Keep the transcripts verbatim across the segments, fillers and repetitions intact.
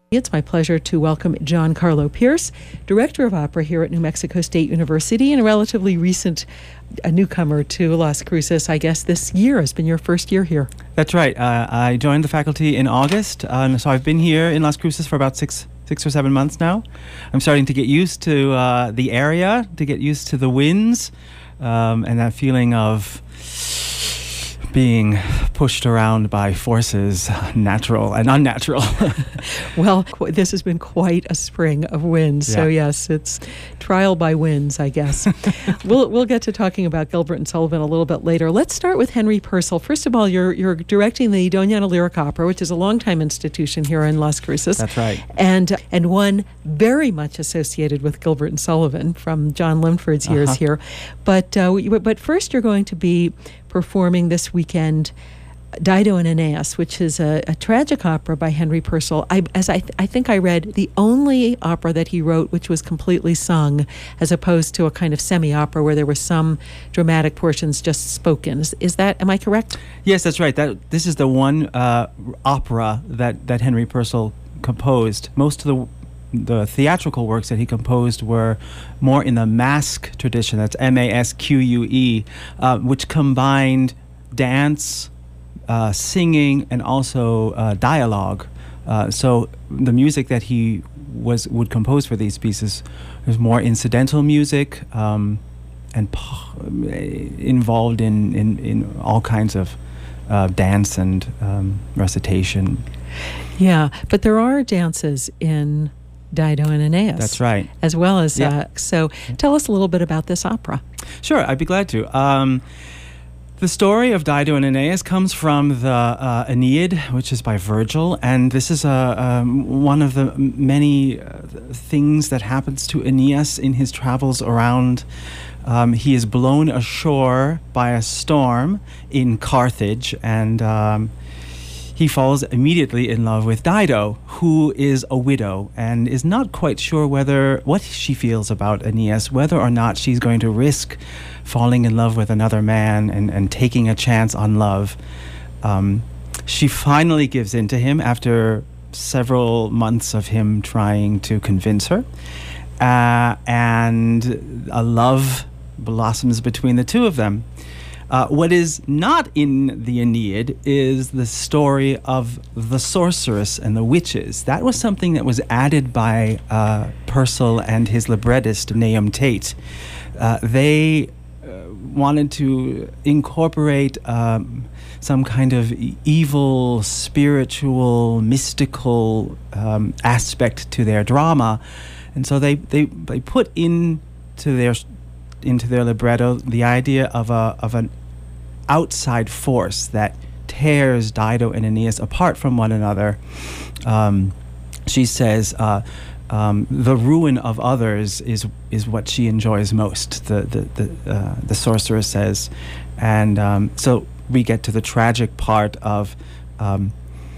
It's my pleasure to welcome John Carlo Pierce, Director of Opera here at New Mexico State University, and a relatively recent a newcomer to Las Cruces. I guess this year has been your first year here. That's right. Uh, I joined the faculty in August, uh, so I've been here in Las Cruces for about six six or seven months now. I'm starting to get used to uh, the area, to get used to the winds, um, and that feeling of being pushed around by forces, natural and unnatural. Well, qu- this has been quite a spring of winds. Yeah. So yes, it's trial by winds, I guess. we'll we'll get to talking about Gilbert and Sullivan a little bit later. Let's start with Henry Purcell. First of all, you're you're directing the Doña Ana Lyric Opera, which is a longtime institution here in Las Cruces. That's right. And and one very much associated with Gilbert and Sullivan from John Linford's years uh-huh. here. But uh, but first, you're going to be performing this weekend Dido and Aeneas, which is a, a tragic opera by Henry Purcell. I, as I, th- I think I read, the only opera that he wrote which was completely sung, as opposed to a kind of semi-opera where there were some dramatic portions just spoken. Is, is that, am I correct? Yes, that's right. That this is the one uh, opera that, that Henry Purcell composed. Most of the The theatrical works that he composed were more in the masque tradition, that's M A S Q U E, uh, which combined dance, uh, singing, and also uh, dialogue. Uh, so the music that he was would compose for these pieces was more incidental music um, and p- involved in, in, in all kinds of uh, dance and um, recitation. Yeah, but there are dances in Dido and Aeneas. That's right. As well as, yeah. uh, so tell us a little bit about this opera. Sure, I'd be glad to. Um, the story of Dido and Aeneas comes from the uh, Aeneid, which is by Virgil, and this is uh, um, one of the many uh, things that happens to Aeneas in his travels around. Um, he is blown ashore by a storm in Carthage, and um, he falls immediately in love with Dido, who is a widow and is not quite sure whether what she feels about Aeneas, whether or not she's going to risk falling in love with another man and, and taking a chance on love. Um, she finally gives in to him after several months of him trying to convince her, uh, and a love blossoms between the two of them. Uh, what is not in the Aeneid is the story of the sorceress and the witches. That was something that was added by uh, Purcell and his librettist, Nahum Tate. Uh, they uh, wanted to incorporate um, some kind of evil, spiritual, mystical um, aspect to their drama. And so they, they, they put into their into their libretto the idea of a of an outside force that tears Dido and Aeneas apart from one another. Um, she says uh, um, the ruin of others is is what she enjoys most. The the the, uh, the sorceress says, and um, so we get to the tragic part of um,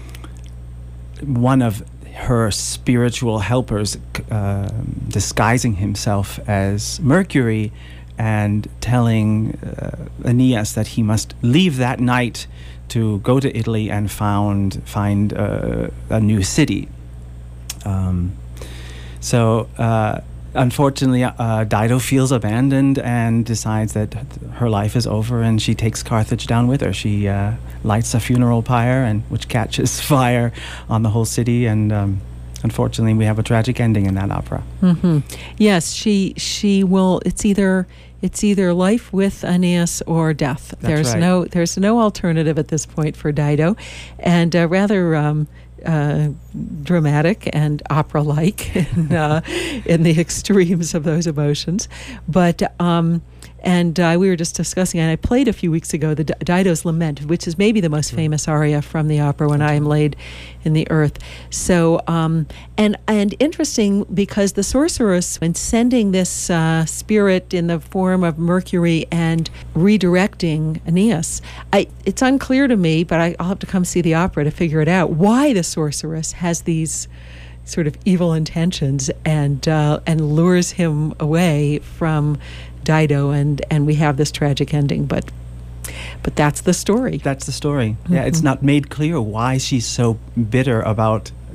one of her spiritual helpers uh, disguising himself as Mercury and telling uh, Aeneas that he must leave that night to go to Italy and found find uh, a new city. Um, so uh, unfortunately, uh, Dido feels abandoned and decides that her life is over, and she takes Carthage down with her. She uh, lights a funeral pyre, and which catches fire on the whole city, and um, unfortunately, we have a tragic ending in that opera. Mm-hmm. Yes, she she will. It's either it's either life with Aeneas or death. That's there's right. no there's no alternative at this point for Dido, and uh, rather. Um, Uh, dramatic and opera-like in, uh, in the extremes of those emotions. But, um, and uh, we were just discussing, and I played a few weeks ago, the D- Dido's Lament, which is maybe the most famous aria from the opera, When I Am Laid in the Earth. So, um, and and interesting, because the sorceress, when sending this uh, spirit in the form of Mercury and redirecting Aeneas, I, it's unclear to me, but I, I'll have to come see the opera to figure it out, why the sorceress has these sort of evil intentions and uh, and lures him away from Dido, and, and we have this tragic ending. But but that's the story. That's the story. Mm-hmm. Yeah, it's not made clear why she's so bitter about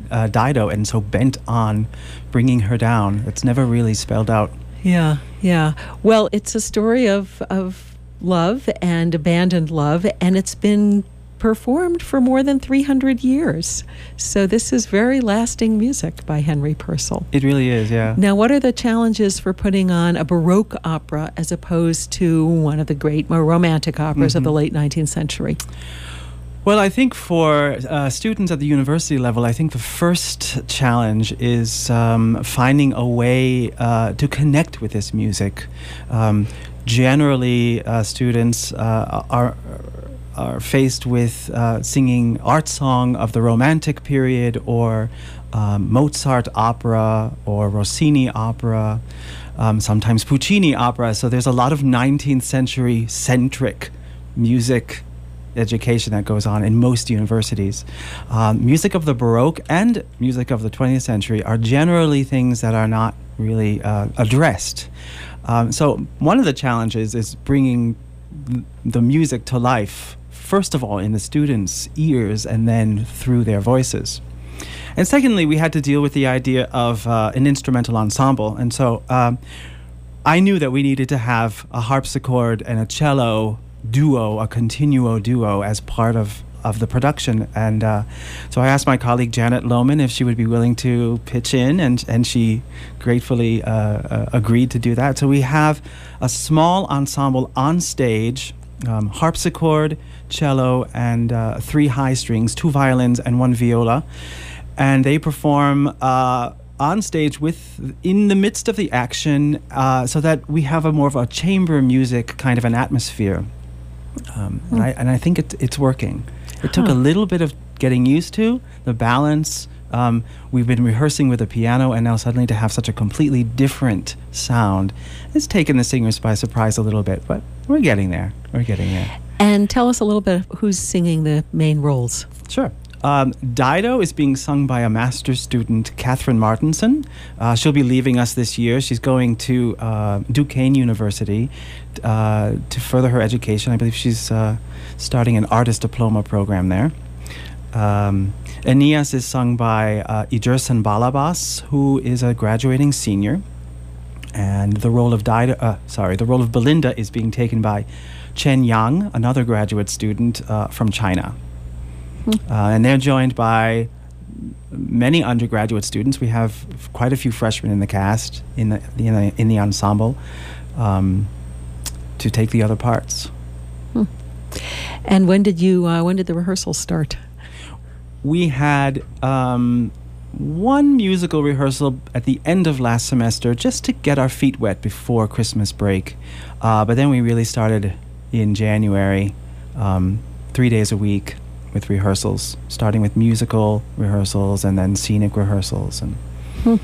uh, Dido and so bent on bringing her down. It's never really spelled out. Yeah, yeah. Well, it's a story of of love and abandoned love, and it's been performed for more than three hundred years. So this is very lasting music by Henry Purcell. It really is, yeah. Now, what are the challenges for putting on a Baroque opera as opposed to one of the great, more romantic operas mm-hmm. of the late nineteenth century? Well, I think for uh, students at the university level, I think the first challenge is um, finding a way uh, to connect with this music. Um, generally, uh, students uh, are are faced with uh, singing art song of the Romantic period, or um, Mozart opera, or Rossini opera, um, sometimes Puccini opera. So there's a lot of nineteenth century centric music education that goes on in most universities. Um, music of the Baroque and music of the twentieth century are generally things that are not really uh, addressed. Um, so one of the challenges is bringing th- the music to life, first of all in the students' ears and then through their voices. And secondly, we had to deal with the idea of uh, an instrumental ensemble. And so um, I knew that we needed to have a harpsichord and a cello duo, a continuo duo, as part of, of the production. And uh, so I asked my colleague Janet Lohman if she would be willing to pitch in, and, and she gratefully uh, uh, agreed to do that. So we have a small ensemble on stage, um, harpsichord, cello, and uh, three high strings, two violins and one viola. And they perform uh, on stage with in the midst of the action, uh, so that we have a more of a chamber music kind of an atmosphere. Um, mm. and, I, and I think it, it's working. It took huh. a little bit of getting used to the balance. Um, we've been rehearsing with a piano, and now suddenly to have such a completely different sound, it's taken the singers by surprise a little bit, but we're getting there. We're getting there. And tell us a little bit of who's singing the main roles. Sure. Um, Dido is being sung by a master's student, Catherine Martinson. Uh, she'll be leaving us this year. She's going to uh, Duquesne University uh, to further her education. I believe she's uh, starting an artist diploma program there. Um, Aeneas is sung by uh, Idrisen Balabas, who is a graduating senior. And the role of Dido, uh, sorry, the role of Belinda is being taken by Chen Yang, another graduate student uh, from China. Uh, and they're joined by many undergraduate students. We have quite a few freshmen in the cast, in the in the, in the ensemble, um, to take the other parts. Hmm. And when did you? Uh, when did the rehearsals start? We had um, one musical rehearsal at the end of last semester, just to get our feet wet before Christmas break. Uh, but then we really started in January, um, three days a week, with rehearsals, starting with musical rehearsals and then scenic rehearsals. And hmm.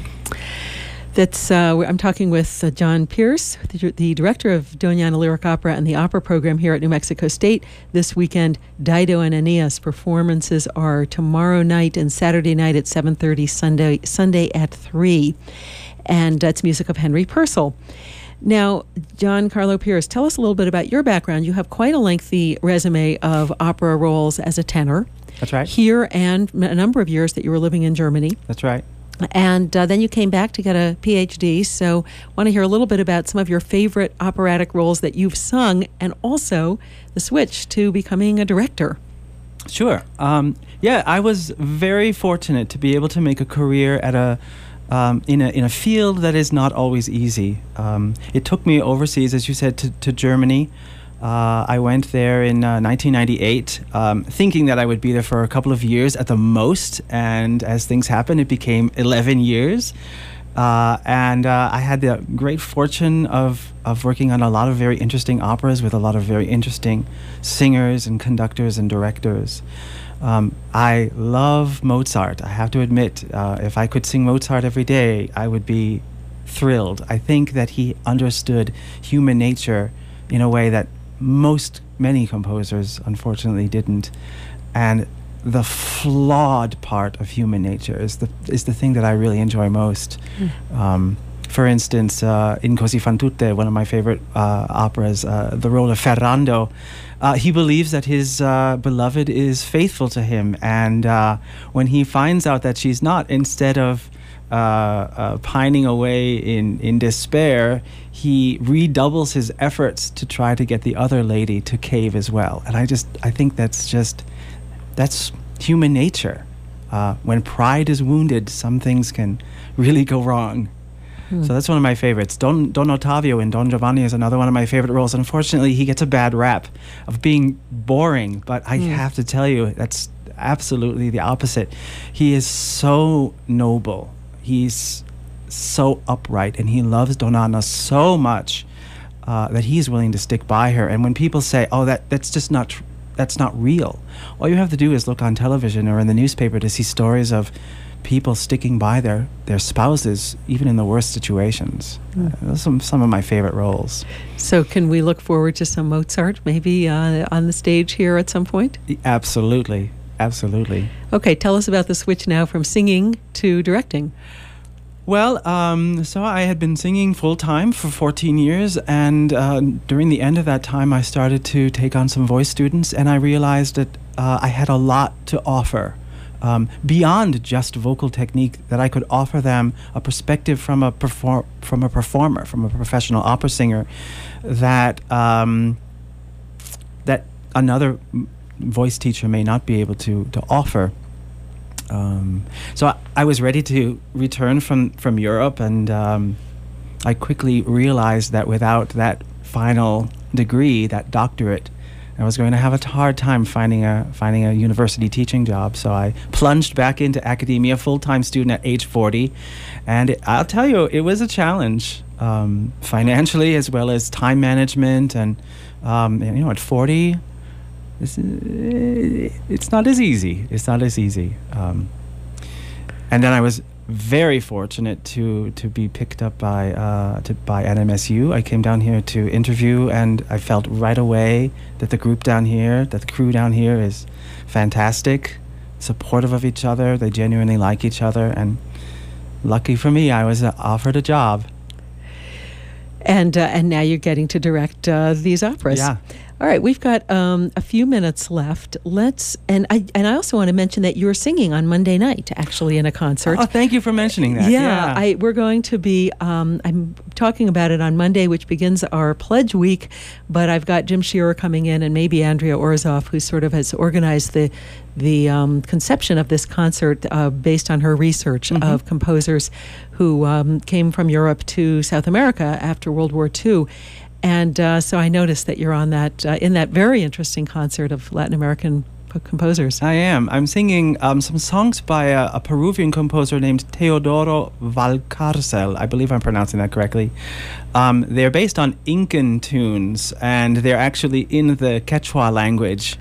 That's uh, I'm talking with uh, John Pierce, the, the director of Doña Ana Lyric Opera and the opera program here at New Mexico State. This weekend, Dido and Aeneas performances are tomorrow night and Saturday night at seven thirty, Sunday Sunday at three, and that's music of Henry Purcell. Now, John Carlo Pierce, tell us a little bit about your background. You have quite a lengthy resume of opera roles as a tenor. That's right. Here, and a number of years that you were living in Germany. That's right. And uh, then you came back to get a P H D. So I want to hear a little bit about some of your favorite operatic roles that you've sung, and also the switch to becoming a director. Sure. Um, yeah, I was very fortunate to be able to make a career at a Um, in a in a field that is not always easy. Um, it took me overseas, as you said, to, to Germany. Uh, I went there in uh, nineteen ninety-eight, um, thinking that I would be there for a couple of years at the most, and as things happened, it became eleven years. Uh, and uh, I had the great fortune of, of working on a lot of very interesting operas with a lot of very interesting singers and conductors and directors. Um, I love Mozart. I have to admit, uh, if I could sing Mozart every day, I would be thrilled. I think that he understood human nature in a way that most, many composers, unfortunately, didn't. And the flawed part of human nature is the is the thing that I really enjoy most. Mm. Um, For instance, uh, in Così fan tutte, one of my favorite uh, operas, uh, the role of Ferrando, uh, he believes that his uh, beloved is faithful to him. And uh, when he finds out that she's not, instead of uh, uh, pining away in, in despair, he redoubles his efforts to try to get the other lady to cave as well. And I just, I think that's just, that's human nature. Uh, when pride is wounded, some things can really go wrong. Hmm. So that's one of my favorites. Don, Don Ottavio in Don Giovanni is another one of my favorite roles. Unfortunately, he gets a bad rap of being boring, but I hmm. have to tell you, that's absolutely the opposite. He is so noble. He's so upright, and he loves Donna so much uh, that he's willing to stick by her. And when people say, oh, that that's just not true, that's not real, all you have to do is look on television or in the newspaper to see stories of people sticking by their, their spouses, even in the worst situations. Mm. Uh, those are some, some of my favorite roles. So can we look forward to some Mozart maybe uh, on the stage here at some point? Absolutely. Absolutely. Okay, tell us about the switch now from singing to directing. Well, um, so I had been singing full-time for fourteen years, and uh, during the end of that time, I started to take on some voice students, and I realized that uh, I had a lot to offer. Um, beyond just vocal technique, that I could offer them a perspective from a perform from a performer, from a professional opera singer, that um, that another voice teacher may not be able to to offer. Um, so I, I was ready to return from from Europe, and um, I quickly realized that without that final degree, that doctorate, I was going to have a hard time finding a finding a university teaching job. So I plunged back into academia, full-time student at age forty, and it, I'll tell you, it was a challenge, um, financially as well as time management, and um, you know, at forty, it's, it's not as easy. It's not as easy. Um, and then I was very fortunate to to be picked up by uh, to, by N M S U. I came down here to interview, and I felt right away that the group down here, that the crew down here is fantastic, supportive of each other. They genuinely like each other, and lucky for me, I was uh, offered a job. And uh, and now you're getting to direct uh, these operas. Yeah. All right, we've got um, a few minutes left. Let's and I and I also want to mention that you're singing on Monday night, actually, in a concert. Oh, thank you for mentioning that. Yeah, yeah. I, we're going to be. Um, I'm talking about it on Monday, which begins our pledge week. But I've got Jim Shearer coming in, and maybe Andrea Orzoff, who sort of has organized the the um, conception of this concert uh, based on her research mm-hmm. of composers who um, came from Europe to South America after World War Two. And uh, so I noticed that you're on that uh, in that very interesting concert of Latin American p- composers. I am. I'm singing um, some songs by a, a Peruvian composer named Teodoro Valcárcel. I believe I'm pronouncing that correctly. Um, they're based on Incan tunes, and they're actually in the Quechua language.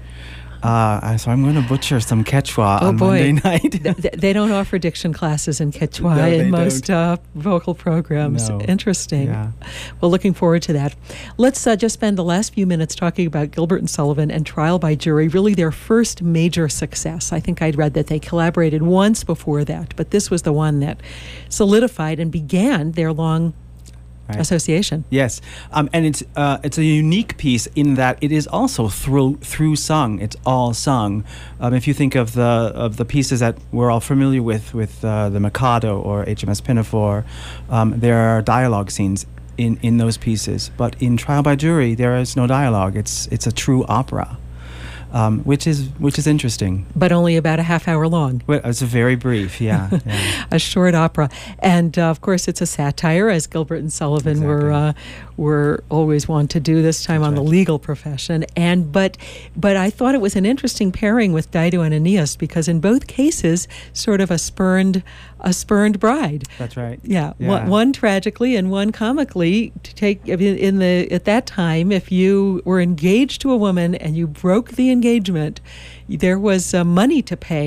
Uh, so I'm going to butcher some Quechua oh on boy. Monday night. Th- they don't offer diction classes in Quechua no, in most uh, vocal programs. No. Interesting. Yeah. Well, looking forward to that. Let's uh, just spend the last few minutes talking about Gilbert and Sullivan and Trial by Jury, really their first major success. I think I'd read that they collaborated once before that, but this was the one that solidified and began their long Right. association. Yes, um, and it's uh, it's a unique piece in that it is also through through sung. It's all sung. Um, if you think of the of the pieces that we're all familiar with, with uh, the Mikado or H M S Pinafore, um, there are dialogue scenes in, in those pieces. But in Trial by Jury, there is no dialogue. It's it's a true opera. Um, which is which is interesting, but only about a half hour long. Well, it's a very brief, yeah, yeah. a short opera, and uh, of course it's a satire, as Gilbert and Sullivan exactly. were uh, were always want to do. This time That's on right. the legal profession, and but but I thought it was an interesting pairing with Dido and Aeneas, because in both cases, sort of a spurned a spurned bride. That's right. Yeah, yeah. One, one tragically and one comically. To take in the at that time, if you were engaged to a woman and you broke the engagement, there was uh, money to pay.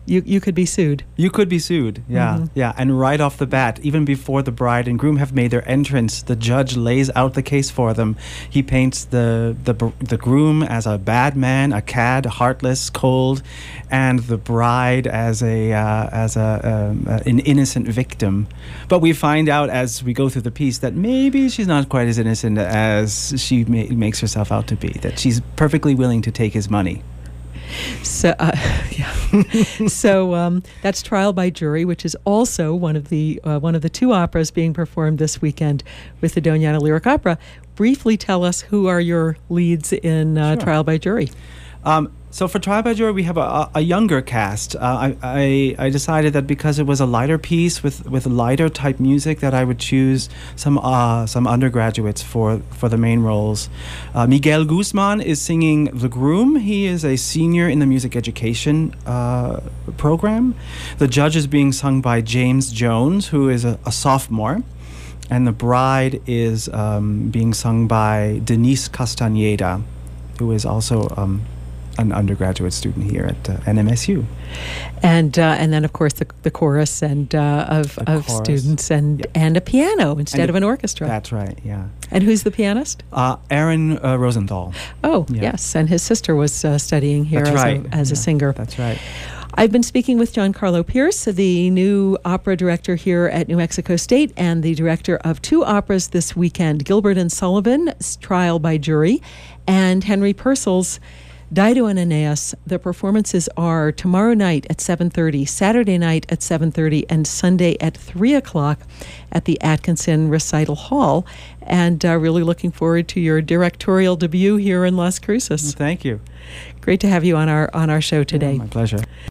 You you could be sued. You could be sued, yeah, Mm-hmm. yeah. And right off the bat, even before the bride and groom have made their entrance, the judge lays out the case for them. He paints the the br- the groom as a bad man, a cad, heartless, cold, and the bride as a uh, as a um, uh, an innocent victim. But we find out as we go through the piece that maybe she's not quite as innocent as she ma- makes herself out to be. That she's perfectly willing to take his money. So, uh, yeah. so um, that's Trial by Jury, which is also one of the uh, one of the two operas being performed this weekend with the Doñana Lyric Opera. Briefly tell us who are your leads in uh, Sure. Trial by Jury. Um, so for Trial by Jury, we have a, a younger cast. Uh, I, I I decided that because it was a lighter piece with, with lighter type music, that I would choose some uh, some undergraduates for, for the main roles. Uh, Miguel Guzman is singing the groom. He is a senior in the music education uh, program. The judge is being sung by James Jones, who is a, a sophomore. And the bride is um, being sung by Denise Castañeda, who is also um, an undergraduate student here at uh, N M S U. And uh, and then, of course, the, the chorus and uh, of, The of chorus. students and, Yeah. and a piano instead And of a- an orchestra. That's right, yeah. And who's the pianist? Uh, Aaron uh, Rosenthal. Oh, Yeah. yes. And his sister was uh, studying here That's as, right. a, as a Yeah, singer. That's right. I've been speaking with Giancarlo Pierce, the new opera director here at New Mexico State and the director of two operas this weekend, Gilbert and Sullivan's Trial by Jury and Henry Purcell's Dido and Aeneas. The performances are tomorrow night at seven thirty, Saturday night at seven thirty, and Sunday at three o'clock at the Atkinson Recital Hall. And uh, really looking forward to your directorial debut here in Las Cruces. Thank you. Great to have you on our on our show today. My pleasure.